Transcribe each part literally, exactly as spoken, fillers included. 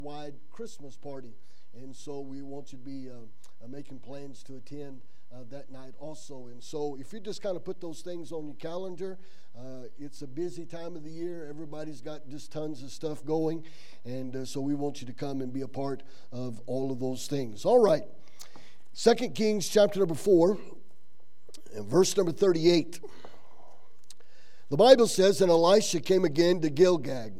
wide Christmas party, and so we want you to be uh, uh, making plans to attend uh, that night also. And so if you just kind of put those things on your calendar, uh, it's a busy time of the year. Everybody's got just tons of stuff going, and uh, so we want you to come and be a part of all of those things. All right, Second Kings chapter number four and verse number thirty-eight. The Bible says, "And Elisha came again to Gilgal,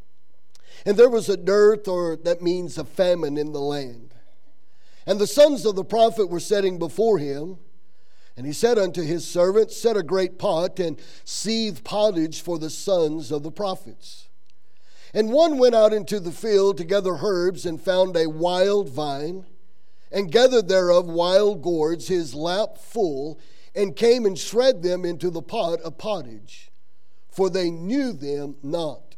and there was a dearth," or that means a famine, "in the land. And the sons of the prophet were setting before him. And he said unto his servants, Set a great pot, and seethe pottage for the sons of the prophets. And one went out into the field to gather herbs, and found a wild vine, and gathered thereof wild gourds, his lap full, and came and shred them into the pot of pottage, for they knew them not.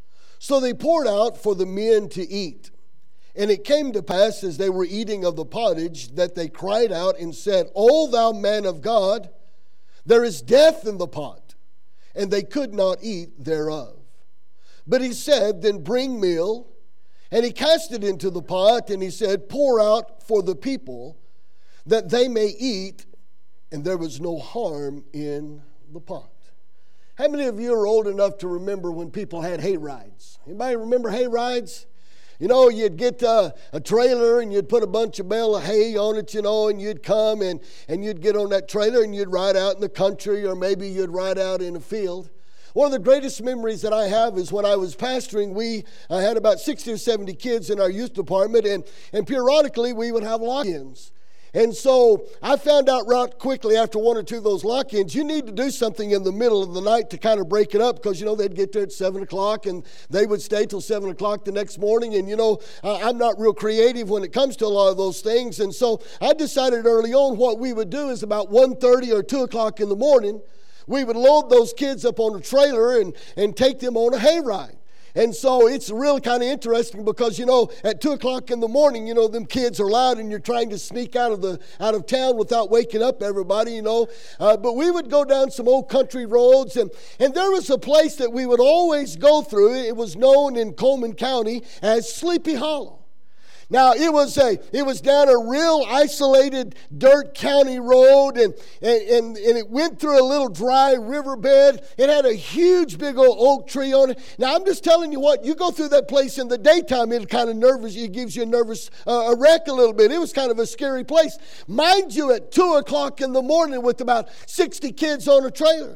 So they poured out for the men to eat. And it came to pass, as they were eating of the pottage, that they cried out and said, O thou man of God, there is death in the pot. And they could not eat thereof. But he said, Then bring meal. And he cast it into the pot, and he said, Pour out for the people, that they may eat. And there was no harm in the pot. How many of you are old enough to remember when people had hay rides? Anybody remember hay rides? You know, you'd get uh, a trailer and you'd put a bunch of bale of hay on it, you know, and you'd come and, and you'd get on that trailer and you'd ride out in the country, or maybe you'd ride out in a field. One of the greatest memories that I have is when I was pastoring, we uh, had about sixty or seventy kids in our youth department, and, and periodically we would have lock-ins. And so I found out right quickly after one or two of those lock-ins, you need to do something in the middle of the night to kind of break it up, because, you know, they'd get there at seven o'clock and they would stay till seven o'clock the next morning. And, you know, uh, I'm not real creative when it comes to a lot of those things. And so I decided early on what we would do is about one thirty or two o'clock in the morning, we would load those kids up on a trailer and, and take them on a hayride. And so it's really kind of interesting because, you know, at two o'clock in the morning, you know, them kids are loud and you're trying to sneak out of the out of town without waking up everybody, you know. Uh, but we would go down some old country roads, and, and there was a place that we would always go through. It was known in Coleman County as Sleepy Hollow. Now, it was a it was down a real isolated dirt county road, and, and, and it went through a little dry riverbed. It had a huge big old oak tree on it. Now, I'm just telling you what, you go through that place in the daytime, it kind of nervous, it gives you a nervous uh, a wreck a little bit. It was kind of a scary place. Mind you, at two o'clock in the morning with about sixty kids on a trailer.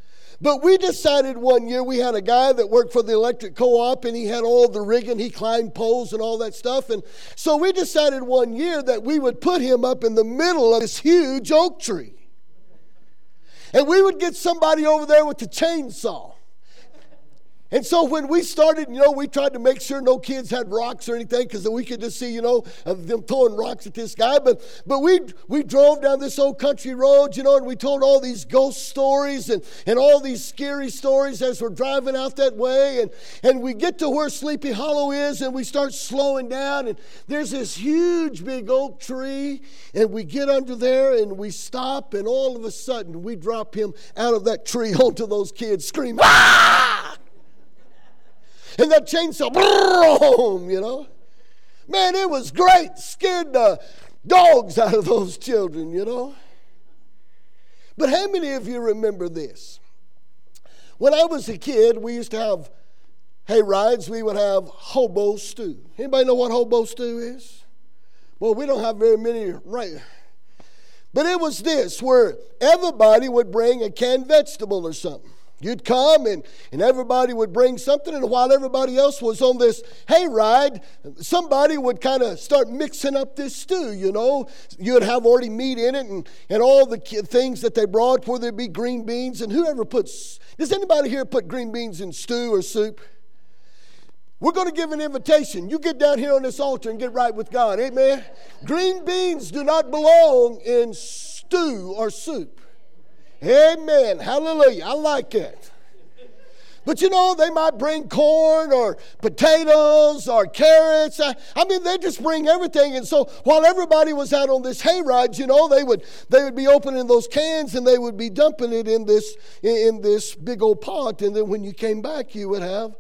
But we decided one year, we had a guy that worked for the electric co-op, and he had all the rigging. He climbed poles and all that stuff. And so we decided one year that we would put him up in the middle of this huge oak tree. And we would get somebody over there with the chainsaw. And so when we started, you know, we tried to make sure no kids had rocks or anything, because we could just see, you know, them throwing rocks at this guy. But but we we drove down this old country road, you know, and we told all these ghost stories and, and all these scary stories as we're driving out that way. And, and we get to where Sleepy Hollow is, and we start slowing down. And there's this huge big oak tree. And we get under there, and we stop. And all of a sudden, we drop him out of that tree onto those kids screaming, "Ah!" And that chainsaw, boom, you know. Man, it was great. Scared the dogs out of those children, you know. But how many of you remember this? When I was a kid, we used to have hay rides. We would have hobo stew. Anybody know what hobo stew is? Well, we don't have very many, right? But it was this, where everybody would bring a canned vegetable or something. You'd come and, and everybody would bring something, and while everybody else was on this hayride, somebody would kind of start mixing up this stew, you know. You'd have already meat in it and, and all the things that they brought, whether it be green beans, and whoever puts, does anybody here put green beans in stew or soup? We're going to give an invitation. You get down here on this altar and get right with God, amen? Green beans do not belong in stew or soup. Amen. Hallelujah. I like that. But you know, they might bring corn or potatoes or carrots. I, I mean, they just bring everything. And so while everybody was out on this hayride, you know, they would they would be opening those cans and they would be dumping it in this in this big old pot. And then when you came back, you would have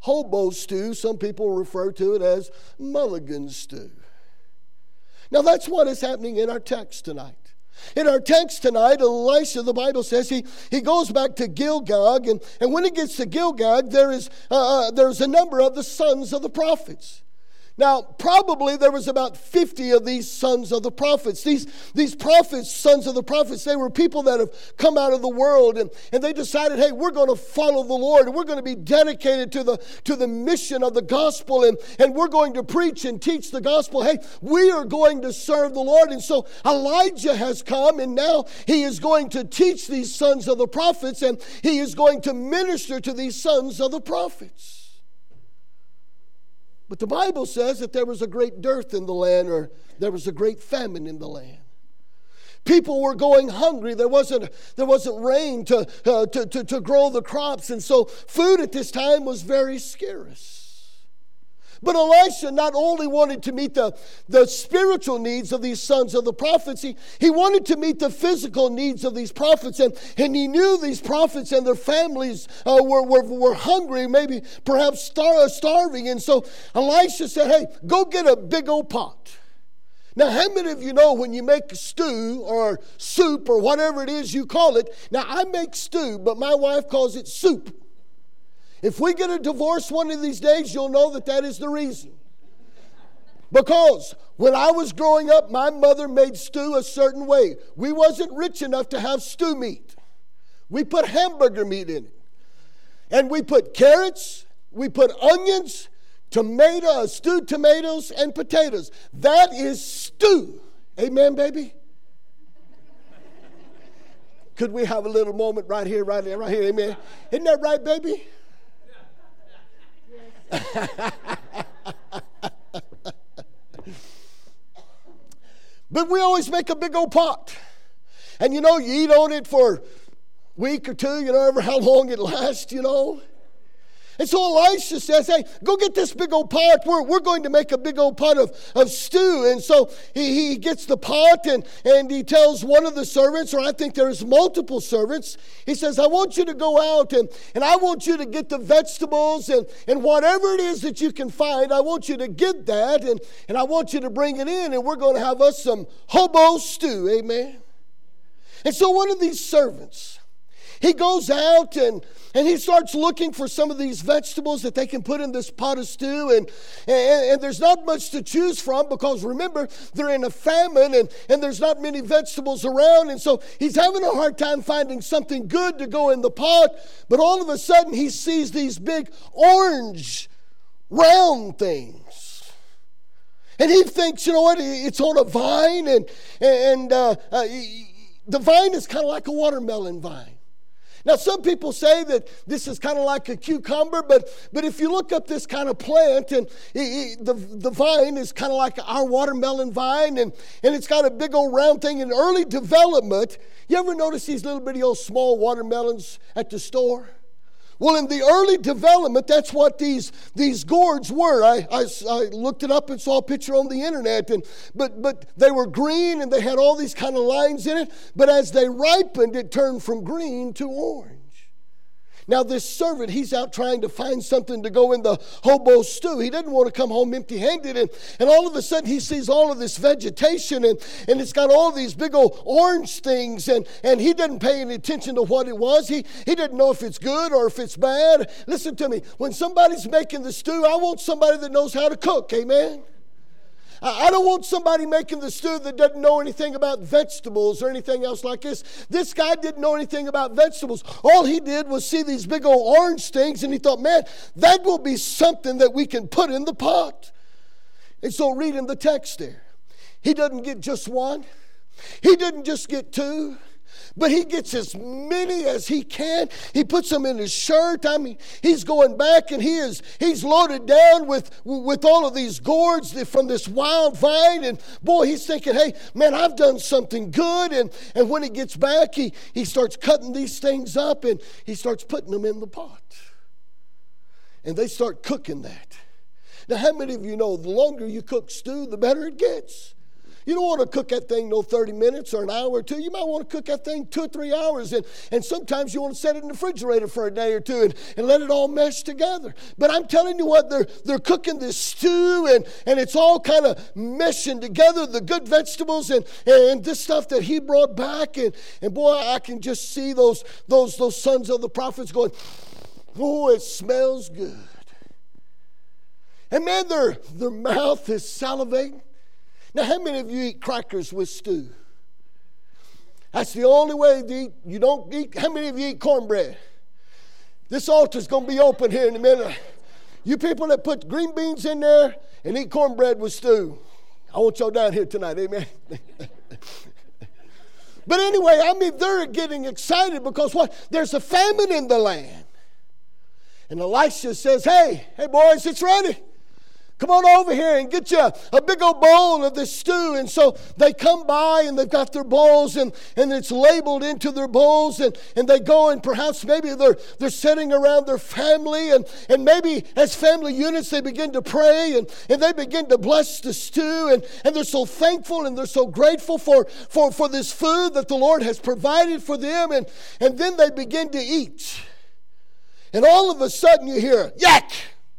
hobo stew. Some people refer to it as mulligan stew. Now that's what is happening in our text tonight. In our text tonight, Elisha, the Bible says, he, he goes back to Gilgal, and, and when he gets to Gilgal, there is uh, there's a number of the sons of the prophets. Now, probably there was about fifty of these sons of the prophets. These, these prophets, sons of the prophets, they were people that have come out of the world, and, and they decided, hey, we're going to follow the Lord, and we're going to be dedicated to the, to the mission of the gospel, and, and we're going to preach and teach the gospel. Hey, we are going to serve the Lord. And so Elijah has come, and now he is going to teach these sons of the prophets, and he is going to minister to these sons of the prophets. But the Bible says that there was a great dearth in the land, or there was a great famine in the land. People were going hungry. There wasn't, there wasn't rain to, uh, to, to, to grow the crops. And so food at this time was very scarce. But Elisha not only wanted to meet the, the spiritual needs of these sons of the prophets, he, he wanted to meet the physical needs of these prophets. And, and he knew these prophets and their families uh, were, were, were hungry, maybe perhaps star, starving. And so Elisha said, hey, go get a big old pot. Now, how many of you know when you make stew or soup or whatever it is you call it? Now, I make stew, but my wife calls it soup. If we get a divorce one of these days, you'll know that that is the reason. Because when I was growing up, my mother made stew a certain way. We wasn't rich enough to have stew meat. We put hamburger meat in it. And we put carrots, we put onions, tomato, stewed tomatoes, and potatoes. That is stew. Amen, baby? Could we have a little moment right here, right there, right here? Amen. Isn't that right, baby? But we always make a big old pot. And you know, you eat on it for a week or two, you know, ever how long it lasts, you know. And so Elisha says, hey, go get this big old pot. We're, we're going to make a big old pot of, of stew. And so he, he gets the pot, and, and he tells one of the servants, or I think there's multiple servants, he says, I want you to go out and, and I want you to get the vegetables and, and whatever it is that you can find, I want you to get that, and, and I want you to bring it in, and we're going to have us some hobo stew. Amen. And so one of these servants, he goes out and, and he starts looking for some of these vegetables that they can put in this pot of stew. And, and, and there's not much to choose from because, remember, they're in a famine and, and there's not many vegetables around. And so he's having a hard time finding something good to go in the pot. But all of a sudden he sees these big orange round things. And he thinks, you know what, it's on a vine. And, and uh, uh, the vine is kind of like a watermelon vine. Now, some people say that this is kind of like a cucumber, but, but if you look up this kind of plant, and it, it, the, the vine is kind of like our watermelon vine, and, and it's got a big old round thing. In early development, you ever notice these little bitty old small watermelons at the store? Well, in the early development, that's what these, these gourds were. I, I, I looked it up and saw a picture on the internet. And, but, but they were green and they had all these kind of lines in it. But as they ripened, it turned from green to orange. Now this servant, he's out trying to find something to go in the hobo stew. He doesn't want to come home empty-handed. And, and all of a sudden he sees all of this vegetation, and, and it's got all these big old orange things. And, and he didn't pay any attention to what it was. He, he didn't know if it's good or if it's bad. Listen to me. When somebody's making the stew, I want somebody that knows how to cook. Amen? I don't want somebody making the stew that doesn't know anything about vegetables or anything else like this. This guy didn't know anything about vegetables. All he did was see these big old orange things, and he thought, man, that will be something that we can put in the pot. And so reading the text there, he doesn't get just one. He didn't just get two. But he gets as many as he can. He puts them in his shirt. I mean, he's going back, and he is he's loaded down with, with all of these gourds from this wild vine. And boy, he's thinking, hey, man, I've done something good. And, and when he gets back, he, he starts cutting these things up, and he starts putting them in the pot. And they start cooking that. Now, how many of you know the longer you cook stew, the better it gets? You don't want to cook that thing no thirty minutes or an hour or two. You might want to cook that thing two or three hours. And, and sometimes you want to set it in the refrigerator for a day or two and, and let it all mesh together. But I'm telling you what, they're, they're cooking this stew and, and it's all kind of meshing together, the good vegetables and, and this stuff that he brought back. And, and boy, I can just see those, those, those sons of the prophets going, oh, it smells good. And man, their, their mouth is salivating. Now, how many of you eat crackers with stew? That's the only way to eat. You don't eat. How many of you eat cornbread? This altar's going to be open here in a minute. You people that put green beans in there and eat cornbread with stew, I want y'all down here tonight, amen? But anyway, I mean, they're getting excited because what? There's a famine in the land. And Elisha says, hey, hey boys, it's ready. Come on over here and get you a, a big old bowl of this stew. And so they come by and they've got their bowls and, and it's labeled into their bowls. And, and they go and perhaps maybe they're, they're sitting around their family. And, and maybe as family units they begin to pray and, and they begin to bless the stew. And, and they're so thankful and they're so grateful for, for, for this food that the Lord has provided for them. And, and then they begin to eat. And all of a sudden you hear, yak!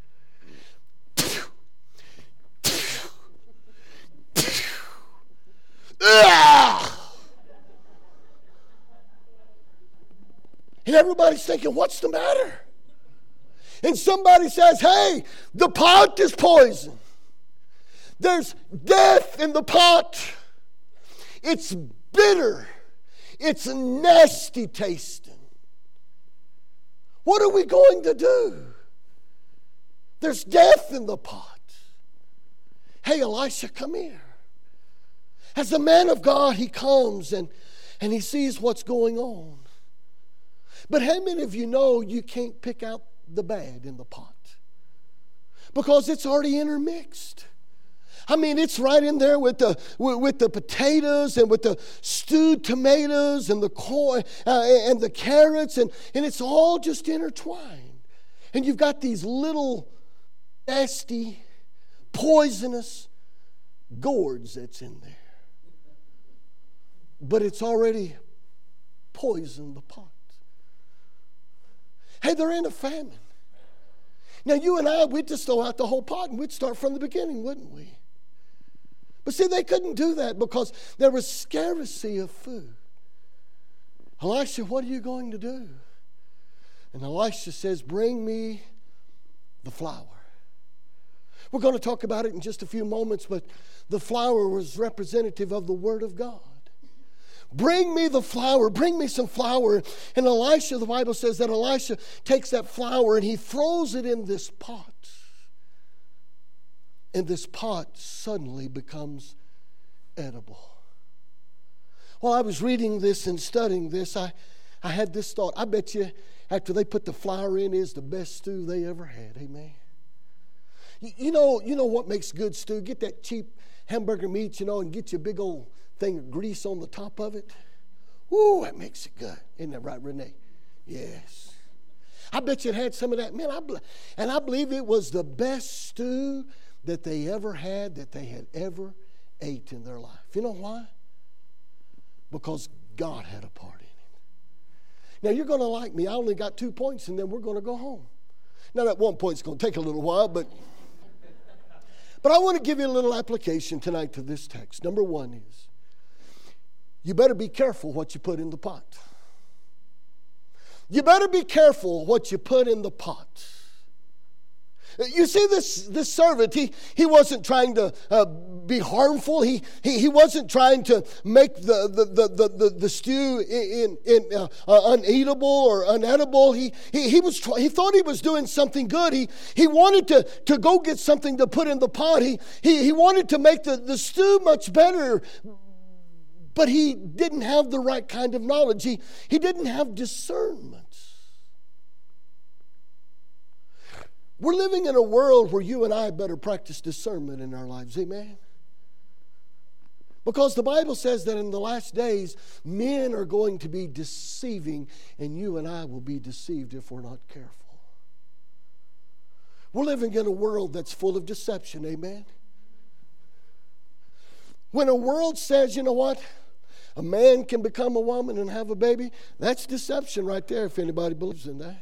And everybody's thinking, what's the matter? And somebody says, hey, the pot is poison. There's death in the pot. It's bitter. It's nasty tasting. What are we going to do? There's death in the pot. Hey, Elisha, come here. As a man of God, he comes and, and he sees what's going on. But how many of you know you can't pick out the bad in the pot? Because it's already intermixed. I mean, it's right in there with the with, with the potatoes and with the stewed tomatoes and the corn uh, and the carrots and, and it's all just intertwined. And you've got these little nasty, poisonous gourds that's in there. But it's already poisoned the pot. Hey, they're in a famine. Now, you and I, we'd just throw out the whole pot and we'd start from the beginning, wouldn't we? But see, they couldn't do that because there was scarcity of food. Elisha, what are you going to do? And Elisha says, bring me the flour. We're going to talk about it in just a few moments, but the flour was representative of the Word of God. Bring me the flour. Bring me some flour. And Elisha, the Bible says that Elisha takes that flour and he throws it in this pot. And this pot suddenly becomes edible. While I was reading this and studying this, I, I had this thought. I bet you after they put the flour in is the best stew they ever had. Amen. You, you know, you know what makes good stew? Get that cheap hamburger meat, you know, and get you a big old thing of grease on the top of it. Ooh, that makes it good. Isn't that right, Renee? Yes. I bet you it had some of that. Man, I be- and I believe it was the best stew that they ever had, that they had ever ate in their life. You know why? Because God had a part in it. Now, you're going to like me. I only got two points, and then we're going to go home. Now, that one point's going to take a little while, but... But I want to give you a little application tonight to this text. Number one is, you better be careful what you put in the pot. You better be careful what you put in the pot. You see, this, this servant, he, he wasn't trying to uh, be harmful. He, he, he wasn't trying to make the, the, the, the, the, the stew in, in, uh, uh, uneatable or unedible. He, he, he, was try- he thought he was doing something good. He, he wanted to, to go get something to put in the pot. He, he, he wanted to make the, the stew much better, but he didn't have the right kind of knowledge. He, he didn't have discernment. We're living in a world where you and I better practice discernment in our lives. Amen? Because the Bible says that in the last days, men are going to be deceiving, and you and I will be deceived if we're not careful. We're living in a world that's full of deception. Amen? When a world says, you know what, a man can become a woman and have a baby, that's deception right there if anybody believes in that.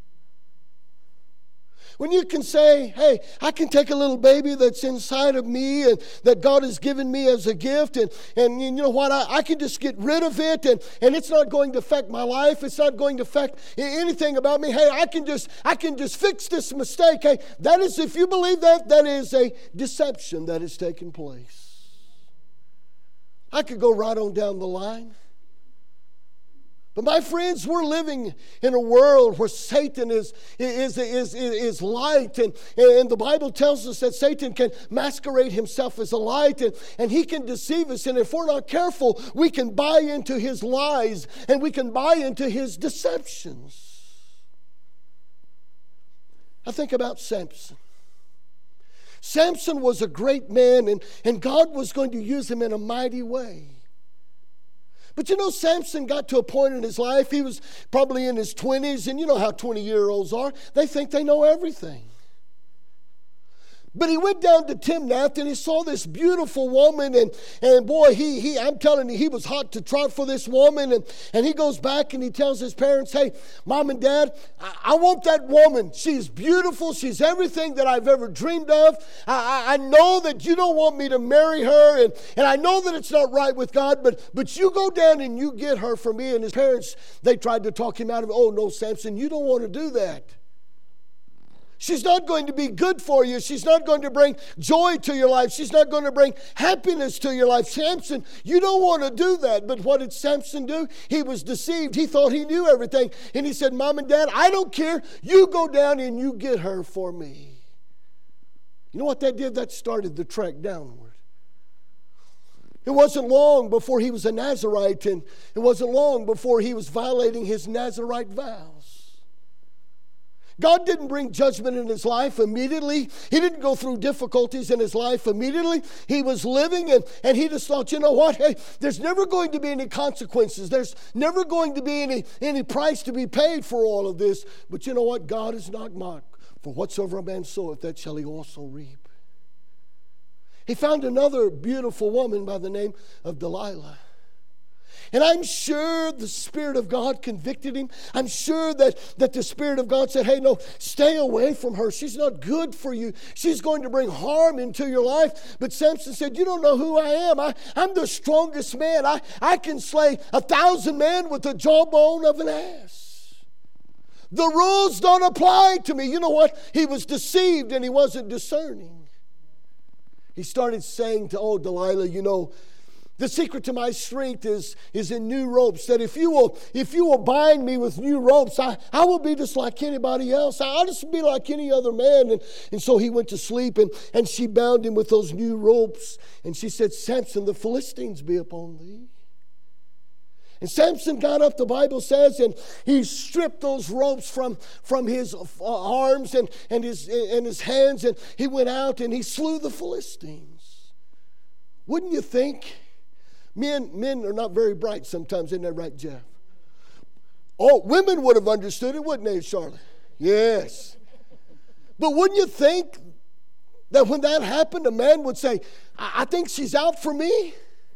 When you can say, hey, I can take a little baby that's inside of me and that God has given me as a gift, and, and you know what, I, I can just get rid of it, and, and it's not going to affect my life. It's not going to affect anything about me. Hey, I can just I can just fix this mistake. Hey, that is, if you believe that, that is a deception that has taken place. I could go right on down the line. But my friends, we're living in a world where Satan is, is, is, is, is light. And, and the Bible tells us that Satan can masquerade himself as a light, and, and he can deceive us. And if we're not careful, we can buy into his lies and we can buy into his deceptions. I think about Samson. Samson was a great man, and, and God was going to use him in a mighty way. But you know, Samson got to a point in his life, he was probably in his twenties, and you know how twenty-year-olds are. They think they know everything. But he went down to Timnath and he saw this beautiful woman, and, and boy, he, he I'm telling you, he was hot to trot for this woman. And, and he goes back and he tells his parents, hey, Mom and Dad, I, I want that woman. She's beautiful. She's everything that I've ever dreamed of. I, I, I know that you don't want me to marry her, and, and I know that it's not right with God, but, but you go down and you get her for me. And his parents, they tried to talk him out of it. Oh, no, Samson, you don't want to do that. She's not going to be good for you. She's not going to bring joy to your life. She's not going to bring happiness to your life. Samson, you don't want to do that. But what did Samson do? He was deceived. He thought he knew everything. And he said, Mom and Dad, I don't care. You go down and you get her for me. You know what that did? That started the trek downward. It wasn't long before he was a Nazirite, and it wasn't long before he was violating his Nazirite vows. God didn't bring judgment in his life immediately. He didn't go through difficulties in his life immediately. He was living, and, and he just thought, you know what? Hey, there's never going to be any consequences. There's never going to be any, any price to be paid for all of this. But you know what? God is not mocked. For whatsoever a man soweth, that shall he also reap. He found another beautiful woman by the name of Delilah. And I'm sure the Spirit of God convicted him. I'm sure that, that the Spirit of God said, hey, no, stay away from her. She's not good for you. She's going to bring harm into your life. But Samson said, you don't know who I am. I, I'm the strongest man. I, I can slay a thousand men with the jawbone of an ass. The rules don't apply to me. You know what? He was deceived and he wasn't discerning. He started saying to, oh, Delilah, you know, the secret to my strength is, is in new ropes. That if you will, if you will bind me with new ropes, I, I will be just like anybody else. I'll just be like any other man. And, and so he went to sleep, and, and she bound him with those new ropes. And she said, Samson, the Philistines be upon thee. And Samson got up, the Bible says, and he stripped those ropes from, from his arms and, and, his, and his hands, and he went out and he slew the Philistines. Wouldn't you think? Men, men are not very bright sometimes, isn't that right, Jeff? Oh, women would have understood it, wouldn't they, Charlotte? Yes. But wouldn't you think that when that happened, a man would say, I, I think she's out for me?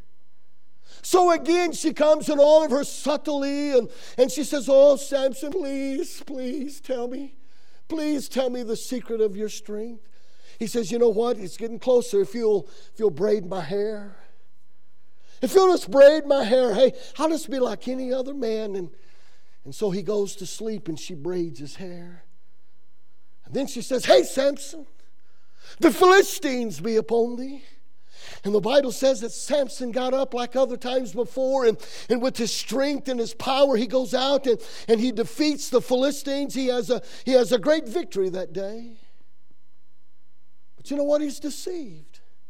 So again, she comes in all of her subtlety, and, and she says, oh, Samson, please, please tell me. Please tell me the secret of your strength. He says, you know what? It's getting closer. If you'll, if you'll braid my hair. If you'll just braid my hair, hey, I'll just be like any other man. And, and so he goes to sleep, and she braids his hair. And then she says, hey, Samson, the Philistines be upon thee. And the Bible says that Samson got up like other times before, and, and with his strength and his power, he goes out and, and he defeats the Philistines. He has a, he has a great victory that day. But you know what? He's deceived.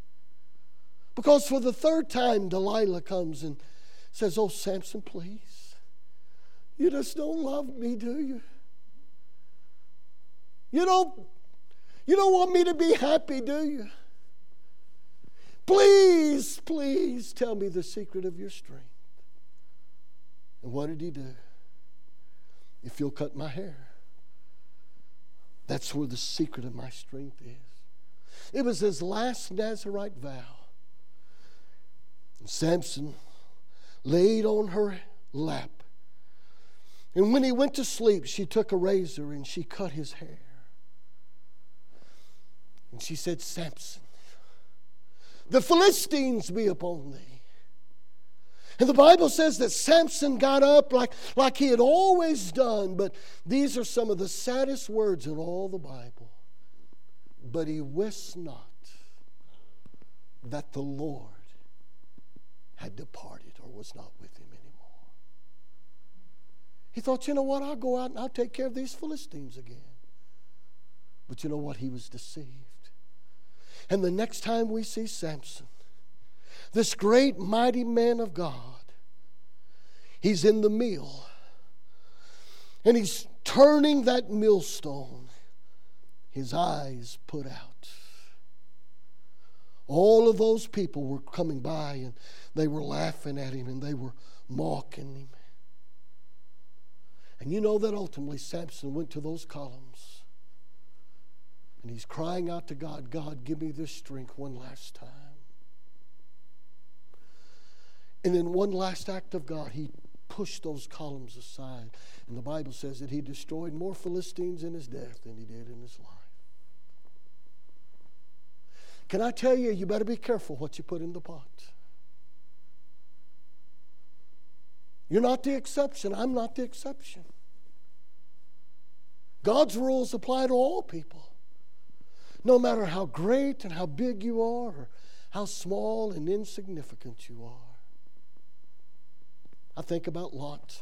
Because for the third time, Delilah comes and says, oh, Samson, please. You just don't love me, do you? You don't, you don't want me to be happy, do you? Please, please tell me the secret of your strength. And what did he do? If you'll cut my hair, that's where the secret of my strength is. It was his last Nazirite vow. Samson laid on her lap. And when he went to sleep, she took a razor and she cut his hair. And she said, Samson, the Philistines be upon thee. And the Bible says that Samson got up like, like he had always done. But these are some of the saddest words in all the Bible. But he wist not that the Lord had departed or was not with him anymore. He thought, you know what, I'll go out and I'll take care of these Philistines again. But you know what? He was deceived. And the next time we see Samson, this great mighty man of God, he's in the mill. And he's turning that millstone. His eyes put out. All of those people were coming by and they were laughing at him and they were mocking him. And you know that ultimately Samson went to those columns and he's crying out to God, God, give me this strength one last time. And in one last act of God, he pushed those columns aside. And the Bible says that he destroyed more Philistines in his death than he did in his life. Can I tell you, you better be careful what you put in the pot. You're not the exception. I'm not the exception. God's rules apply to all people. No matter how great and how big you are, or how small and insignificant you are. I think about Lot.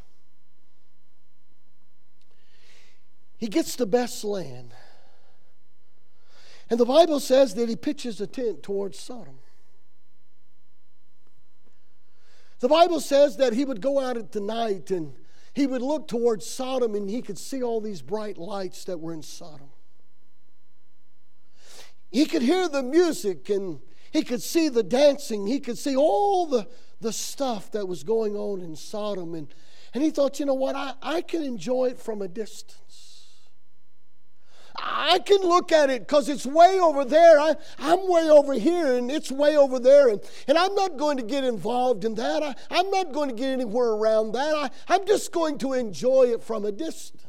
He gets the best land. And the Bible says that he pitches a tent towards Sodom. The Bible says that he would go out at the night and he would look towards Sodom and he could see all these bright lights that were in Sodom. He could hear the music and he could see the dancing. He could see all the, the stuff that was going on in Sodom. And, and he thought, you know what, I, I can enjoy it from a distance. I can look at it because it's way over there. I, I'm way over here and it's way over there. And, and I'm not going to get involved in that. I, I'm not going to get anywhere around that. I, I'm just going to enjoy it from a distance.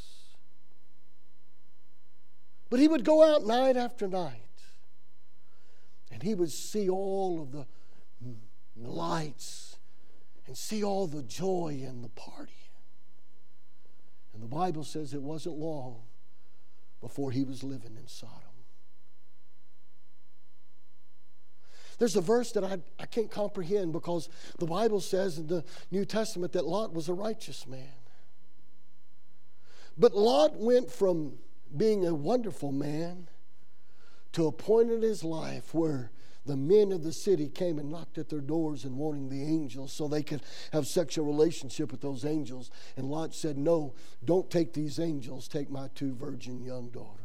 But he would go out night after night. And he would see all of the lights and see all the joy and the party. And the Bible says it wasn't long before he was living in Sodom. There's a verse that I, I can't comprehend because the Bible says in the New Testament that Lot was a righteous man. But Lot went from being a wonderful man to a point in his life where the men of the city came and knocked at their doors and wanting the angels so they could have sexual relationship with those angels. And Lot said, no, don't take these angels. Take my two virgin young daughters.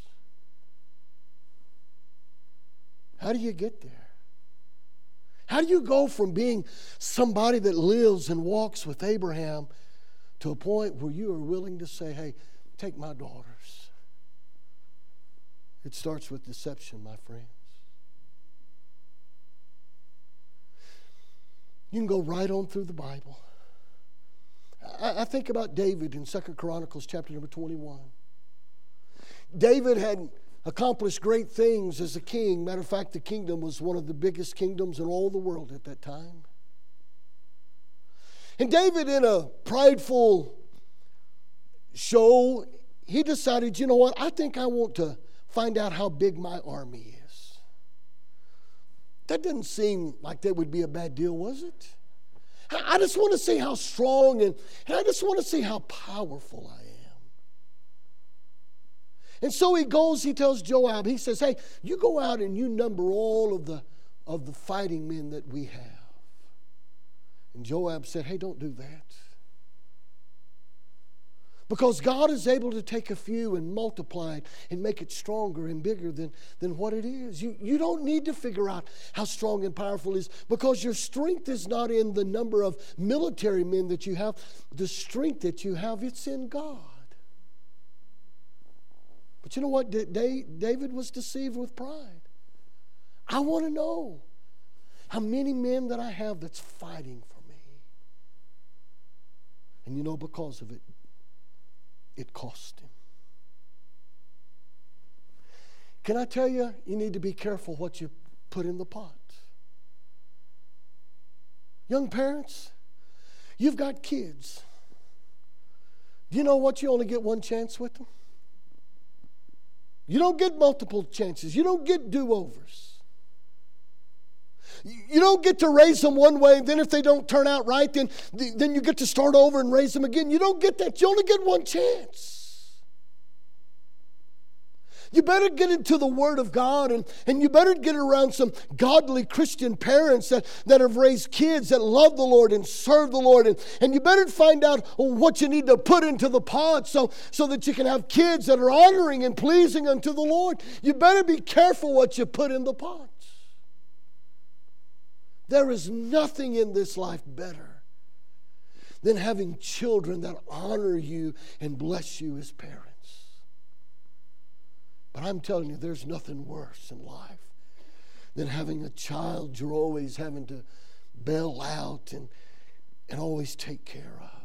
How do you get there? How do you go from being somebody that lives and walks with Abraham to a point where you are willing to say, hey, take my daughters? It starts with deception, my friends. You can go right on through the Bible. I, I think about David in Second Chronicles chapter number twenty-one. David had accomplished great things as a king. Matter of fact, the kingdom was one of the biggest kingdoms in all the world at that time. And David, in a prideful show, he decided, you know what, I think I want to find out how big my army is. That didn't seem like that would be a bad deal, was it? I just want to see how strong and, and I just want to see how powerful I am. And so he goes, he tells Joab, he says, hey, you go out and you number all of the, of the fighting men that we have. And Joab said, hey, don't do that. Because God is able to take a few and multiply it and make it stronger and bigger than, than what it is. You, you don't need to figure out how strong and powerful it is because your strength is not in the number of military men that you have. The strength that you have, it's in God. But you know what? David was deceived with pride. I want to know How many men that I have that's fighting for me. And you know, because of it, it cost him. Can I tell you, you need to be careful what you put in the pot. Young parents, you've got kids. Do you know what? You only get one chance with them. You don't get multiple chances. You don't get do-overs. You don't get to raise them one way, and then if they don't turn out right, then, then you get to start over and raise them again. You don't get that. You only get one chance. You better get into the Word of God, and, and you better get around some godly Christian parents that, that have raised kids that love the Lord and serve the Lord. And, and you better find out what you need to put into the pot so, so that you can have kids that are honoring and pleasing unto the Lord. You better be careful what you put in the pot. There is nothing in this life better than having children that honor you and bless you as parents. But I'm telling you, there's nothing worse in life than having a child you're always having to bail out and, and always take care of.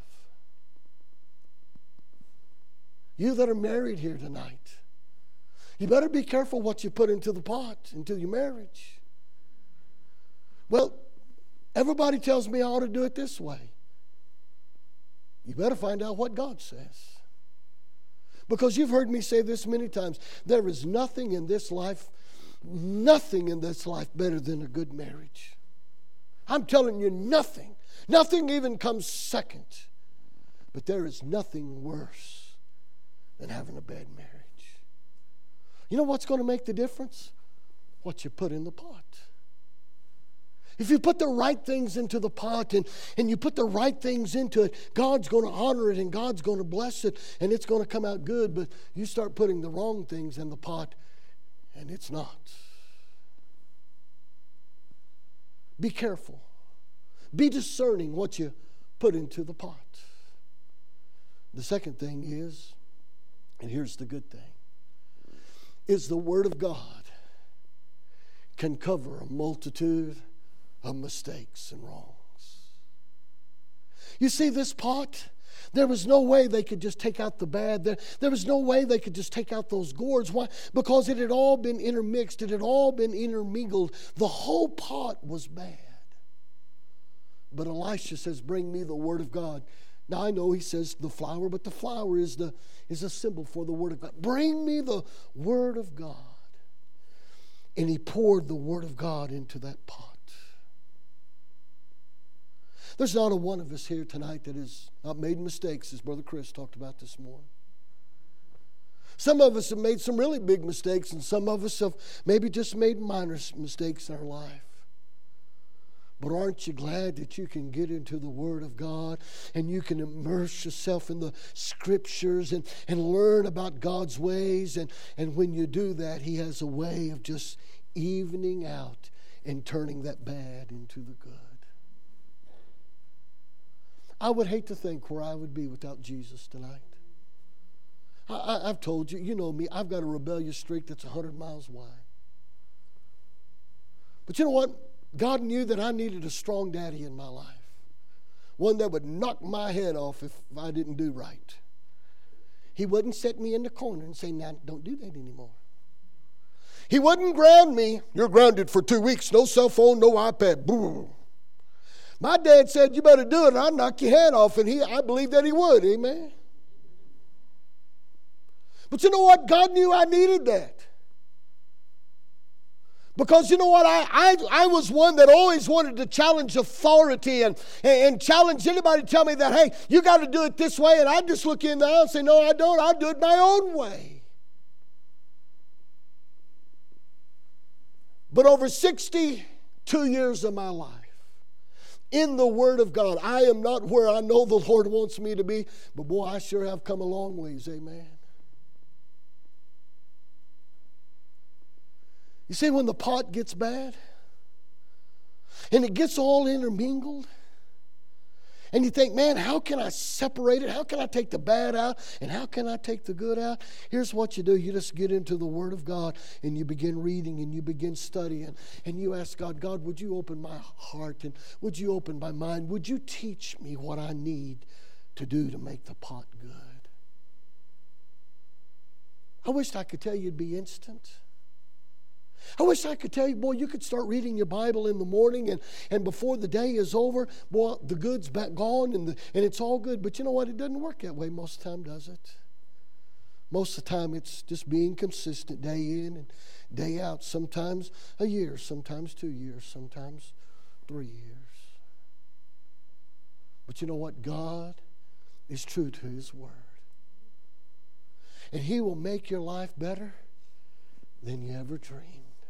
You that are married here tonight, you better be careful what you put into the pot, into your marriage. Well, everybody tells me I ought to do it this way. You better find out what God says. Because you've heard me say this many times. There is nothing in this life, nothing in this life better than a good marriage. I'm telling you, nothing. Nothing even comes second. But there is nothing worse than having a bad marriage. You know what's going to make the difference? What you put in the pot. If you put the right things into the pot and, and you put the right things into it, God's going to honor it and God's going to bless it and it's going to come out good. But you start putting the wrong things in the pot and it's not. Be careful. Be discerning what you put into the pot. The second thing is, and here's the good thing, is the Word of God can cover a multitude of mistakes and wrongs. You see, this pot, there was no way they could just take out the bad. There, there was no way they could just take out those gourds. Why? Because it had all been intermixed. It had all been intermingled. The whole pot was bad. But Elisha says, bring me the Word of God. Now I know he says the flour, but the flour is, the, is a symbol for the Word of God. Bring me the Word of God. And he poured the Word of God into that pot. There's not a one of us here tonight that has not made mistakes, as Brother Chris talked about this morning. Some of us have made some really big mistakes, and some of us have maybe just made minor mistakes in our life. But aren't you glad that you can get into the Word of God and you can immerse yourself in the Scriptures and, and learn about God's ways? And, and when you do that, He has a way of just evening out and turning that bad into the good. I would hate to think where I would be without Jesus tonight. I, I, I've told you, you know me, I've got a rebellious streak that's one hundred miles wide. But you know what? God knew that I needed a strong daddy in my life. One that would knock my head off if I didn't do right. He wouldn't set me in the corner and say, now, don't do that anymore. He wouldn't ground me. You're grounded for two weeks. No cell phone, no iPad. Boom. My dad said, you better do it, and I'll knock your head off. And he, I believe that he would. Amen. But you know what? God knew I needed that. Because you know what? I, I, I was one that always wanted to challenge authority and, and, and challenge anybody to tell me that, hey, you got to do it this way. And I'd just look in the eye and say, no, I don't. I'll do it my own way. But over sixty-two years of my life, in the Word of God, I am not where I know the Lord wants me to be, but boy, I sure have come a long ways, amen. You see, when the pot gets bad, and it gets all intermingled, And you think, man, how can I separate it? How can I take the bad out? And how can I take the good out? Here's what you do. You just get into the Word of God and you begin reading and you begin studying. And you ask God, God, would you open my heart and would you open my mind? Would you teach me what I need to do to make the pot good? I wish I could tell you it'd be instant. I wish I could tell you, boy, you could start reading your Bible in the morning and, and before the day is over, boy, the good's back gone and, the, and it's all good. But you know what? It doesn't work that way most of the time, does it? Most of the time it's just being consistent day in and day out. Sometimes a year, sometimes two years, sometimes three years. But you know what? God is true to His Word. And He will make your life better than you ever dreamed.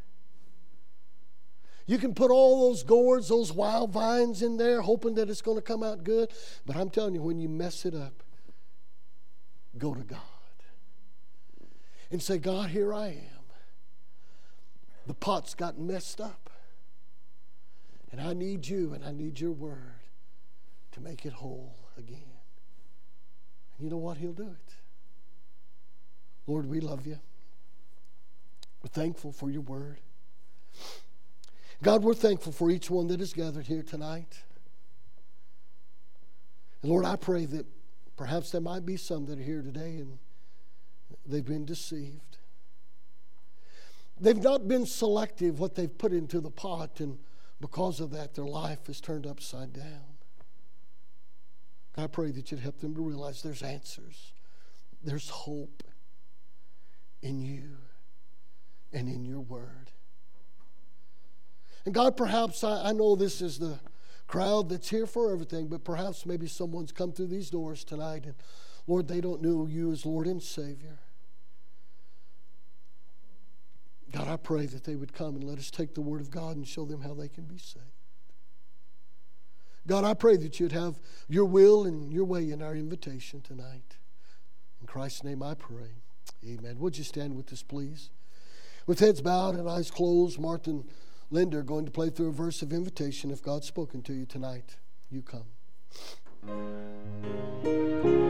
You can put all those gourds, those wild vines in there, hoping that it's going to come out good. But I'm telling you, when you mess it up, go to God. And say, God, here I am. The pot's gotten messed up. And I need you and I need your word to make it whole again. And you know what? He'll do it. Lord, we love you. We're thankful for your word. God, we're thankful for each one that is gathered here tonight. And Lord, I pray that perhaps there might be some that are here today and they've been deceived. They've not been selective what they've put into the pot, and because of that, their life is turned upside down. God, I pray that you'd help them to realize there's answers. There's hope in you and in your word. And God, perhaps, I, I know this is the crowd that's here for everything, but perhaps maybe someone's come through these doors tonight and, Lord, they don't know you as Lord and Savior. God, I pray that they would come and let us take the Word of God and show them how they can be saved. God, I pray that you'd have your will and your way in our invitation tonight. In Christ's name I pray. Amen. Would you stand with us, please? With heads bowed and eyes closed, Martha and Linda are going to play through a verse of invitation. If God's spoken to you tonight, you come.